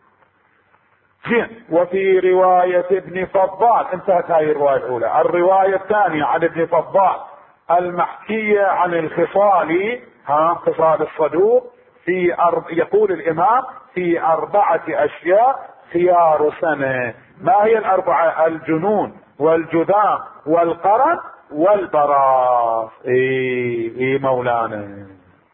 زين. وفي رواية ابن فضال انتهت هاي الرواية الاولى. الرواية الثانية عن ابن فضال المحكية عن الخصال خصال الصدوق يقول الامام في 4 اشياء خيار سنة. ما هي ال4؟ الجنون والجذام والقرن والبراص. اي مولانا،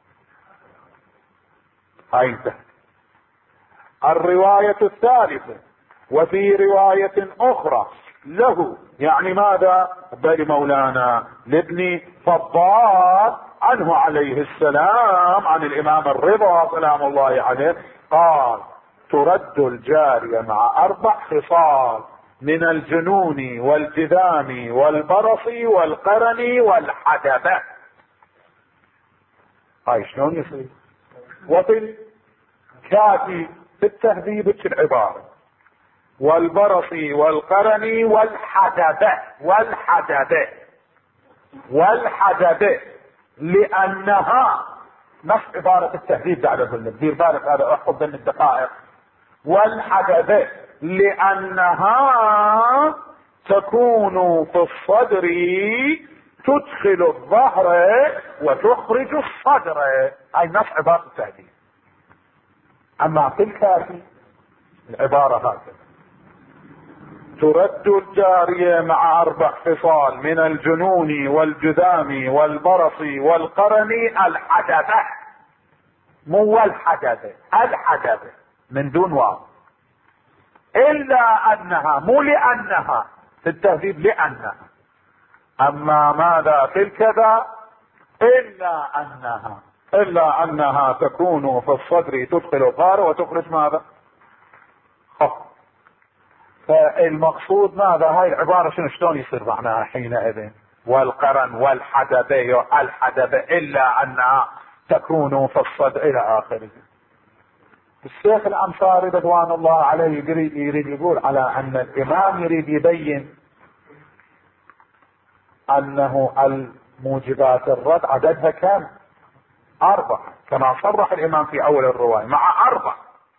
هاي انتهت. الرواية الثالثة: وفي رواية اخرى له، يعني ماذا؟ بل مولانا لابن فضال عنه عليه السلام عن الامام الرضا سلام الله عليه قال: ترد الجارية مع 4 خصال من الجنون والجذام والبرص والقرن والحدبة. هاي شلون يصير؟ وفي الكافي في التهذيب العبارة: والبرص والقرن والحدبة لأنها نص عبارة التهذيب. قاعد اقول لك دير بالك، هذا احفظ بين الدقائق. والحدبة لأنها تكون في الصدر تدخل الظهر وتخرج الصدر. هاي نص عبارة التهذيب. اما في الكافي العبارة هكذا: ترد الجارية مع 4 خصال من الجنون والجذام والبرص والقرن الحدبة. مو الحدبة، الحدبة من دون واو. إلا أنها، مو لأنها في التهذيب، لأنها. أما ماذا في الكذا؟ إلا أنها تكون في الصدر تدخل الظهر وتخرج ماذا؟ فالمقصود ماذا؟ هاي العبارة شلون يصير معناها حينئذ؟ والقرن والحدبة الحدبة إلا أنها تكون في الصدر إلى آخره. الشيخ الأنصاري رضوان الله عليه يريد يقول على أن الإمام يريد يبين أنه الموجبات الرد عددها كم؟ 4 كما صرح الإمام في أول الرواية مع 4.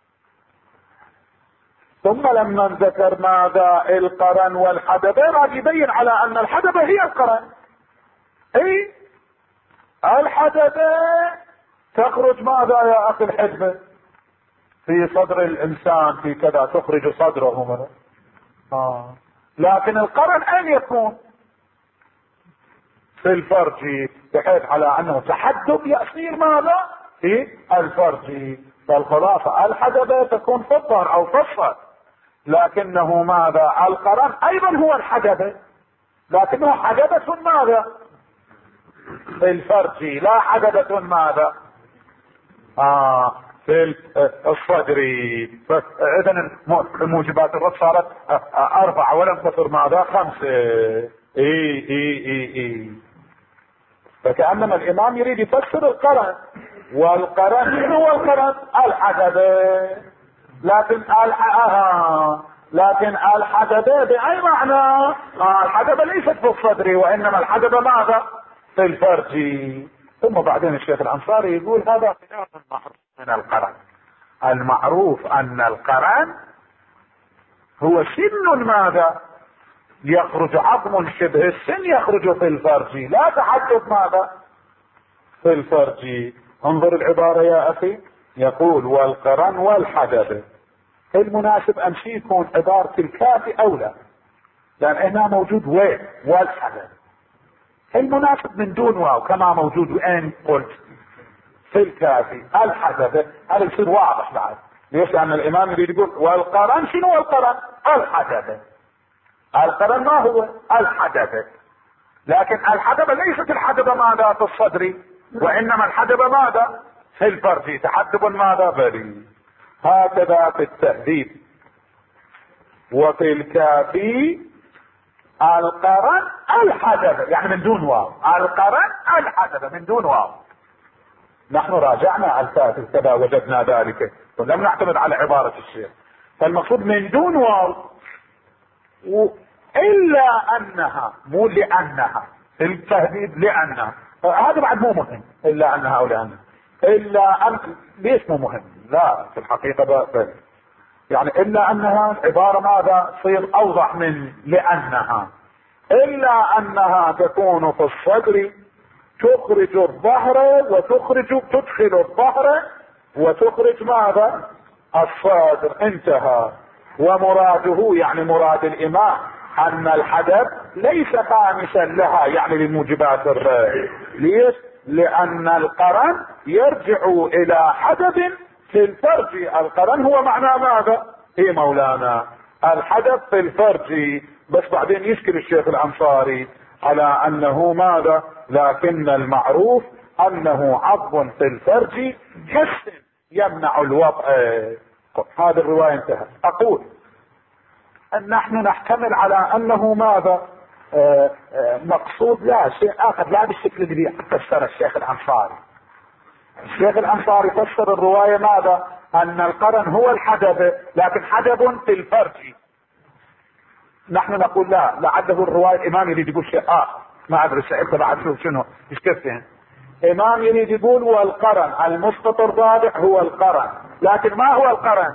ثم لما ذكر ماذا؟ القرن والحدبة، راد يبين على أن الحدبة هي القرن. اي الحدبة تخرج ماذا يا أخي الحدبة؟ في صدر الإنسان في كذا، تخرج صدره منه. لكن القرن أين يكون؟ في الفرج، بحيث على أنه تحدب يصير ماذا؟ في الفرج. فالخلاصة الحدبة تكون في الظهر أو في الصدر، لكنه ماذا؟ القرن أيضا هو الحدبة، لكنه حدبة ماذا؟ في الفرج، لا حدبة ماذا؟ في الصدر. إذن موجبات الرد صارت 4 ولم تصر ماذا؟ 5. اي فكأنما الإمام يريد يفسر القرن. والقرن شنو هو القرن؟ الحدبة. لكن الحدبة بأي معنى؟ الحدبة ليست في الصدر، وإنما الحدبة ماذا؟ في الفرج. ثم بعدين الشيخ الأنصاري يقول هذا خلاف المعروف من القرن. المعروف أن القرن هو سن ماذا؟ يخرج عظم شبه السن يخرج في الفرج، لا تحدث ماذا؟ في الفرج. انظر العبارة يا أخي، يقول والقرن والحدبة. المناسب أن يكون عبارة الكافي أولى، لأن هنا موجود والحدبة. المناسب من دون واو كما موجود وين قلت في الكافي الحدبة. هذا يصير واضح بعد. ليش؟ لأن الإمام يريد يقول والقرن شنو القرن؟ الحدبة. القرن ما هو؟ الحدبة. لكن الحدبة ليست الحدبة ماذا؟ في الصدر، وإنما الحدبة ماذا؟ في الفرج. تحدب ماذا؟ بري. هكذا في التهذيب. وفي الكافي القرن الحدبة، يعني من دون واو. القرن الحدبة من دون واو. نحن راجعنا الكافي كذا وجدنا ذلك، ولم نعتمد على عبارة الشيخ. فالمقصود من دون واو، إلا أنها، مو لأنها. التهديد لأنها، هذا بعد مو مهم. إلا أنها أو لأنها. إلا أن ليش مو مهم؟ لا في الحقيقة يعني إلا أنها عبارة ماذا؟ تصير أوضح من لأنها. إلا أنها تكون في الصدر تخرج الظهر تدخل الظهر وتخرج ماذا؟ الصدر. انتهى. ومراده يعني مراد الامام ان الحدث ليس خامسا لها يعني للموجبات الرأي. ليش؟ لان القرن يرجع الى حدث في الفرج. القرن هو معنى ماذا؟ ايه مولانا؟ الحدث في الفرج. بس بعدين يشكل الشيخ الانصاري على انه ماذا؟ لكن المعروف انه عض في الفرج حس يمنع الوضع. هذه الرواية انتهت. اقول ان نحن نحتمل على انه ماذا؟ مقصود لا شيء اخر لا بالشكل اللي فسر الشيخ الانصاري. الشيخ الانصاري فسر الرواية ماذا؟ ان القرن هو الحدب لكن حدب في الفرج. نحن نقول لا، لعله الرواية الامام يريد يقول شيء اخر. ما ادري سألت بعد شوف شنو ايش كيف امام يريد يقول والقرن المسقط الرابع هو القرن. لكن ما هو القرن؟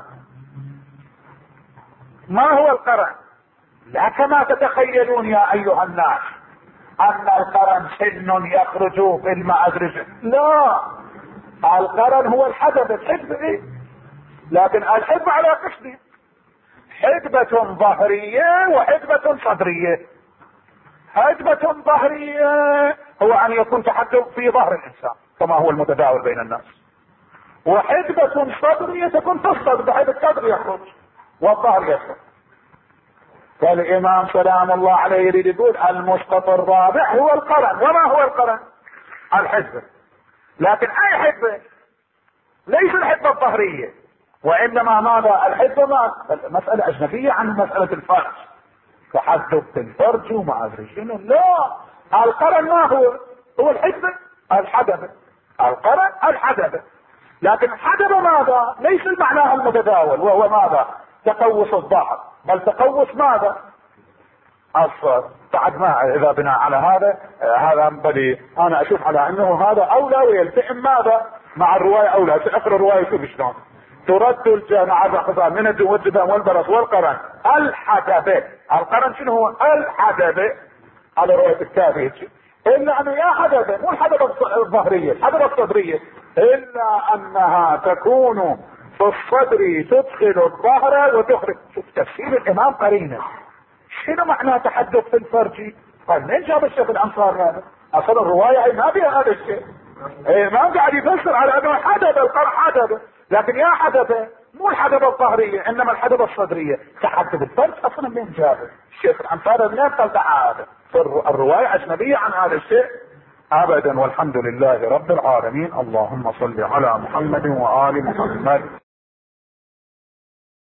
ما هو القرن؟ لا كما تتخيلون يا ايها الناس ان القرن سن يخرج في المأدرج. لا، القرن هو الحدث الحدب إيه؟ لكن الحدب على قسمين، حدبة ظهرية وحدبة صدرية. حدبة ظهرية هو ان يكون تحدث في ظهر الانسان كما هو المتداول بين الناس، وحدبة صدرية تكون في الصدر بحيث الصدر يخرج والظهر يخرج. فالامام سلام الله عليه يريد يقول المسقط الرابع هو القرن. وما هو القرن؟ الحدبة. لكن اي حدبة؟ ليس الحدبة الظهرية، وانما ماذا؟ الحدبة ما مسألة اجنبية عن مسألة الفرج. تحدث في الفرج وما ادري شنو. لا، القرن ما هو الحدبة الحدبة. القرن الحدبة. لكن الحدبة ماذا؟ ليس المعنى المتداول وهو ماذا؟ تقوس الظهر، بل تقوس ماذا؟ الصدر. بعد ما اذا بناء على هذا بدي انا اشوف على انه هذا اولى ويلتئم ماذا؟ مع الرواية اولى. ساقرا الرواية شوف شلون ترد الجامعة الحصان من الجذام والبرص والقرن الحدبة. القرن شنو هو؟ الحدبة على رواية الكافي. الا انه يا حدبة مو الحدبة الظهرية، الحدبة الصدرية، الا انها تكون في الصدر تدخل الظهر وتخرج. شوف تفسير الامام قرينة. شنو معنى تحدث في الفرج؟ قال من جاب الشيخ الانصاري هذا؟ اصلا الرواية ما فيها هذا الشيء. ما قاعد يفسر على انه حدبة القرن حدبة، لكن يا حدبة مو الحدبة الظهرية انما الحدبة الصدرية. تحدث الفرج اصلا من جابه الشيخ الانصاري منين طلع هذا؟ الرواية اجنبية عن هذا الشيء ابدا. والحمد لله رب العالمين. اللهم صل على محمد وآل محمد.